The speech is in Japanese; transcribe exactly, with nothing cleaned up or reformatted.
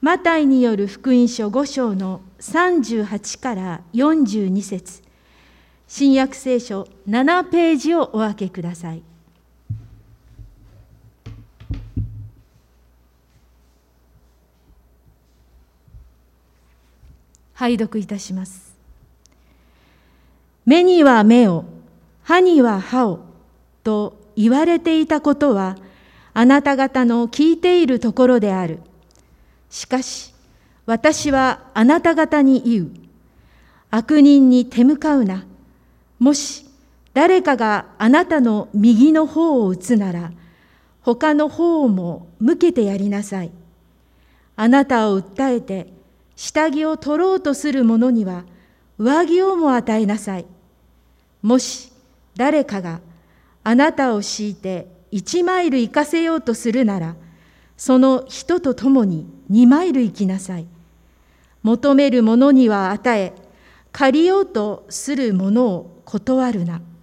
マタイによる福音書ご章のさんじゅうはちからよんじゅうに節、新約聖書ななページをお開けください。拝読いたします。目には目を、歯には歯をと言われていたことはあなた方の聞いているところである。しかし私はあなた方に言う。悪人に手向かうな。もし誰かがあなたの右の方を打つなら、他の方も向けてやりなさい。あなたを訴えて下着を取ろうとする者には上着をも与えなさい。もし誰かがあなたを強いて一マイル行かせようとするなら、その人と共に二マイル行きなさい。求める者には与え、借りようとする者を断るな。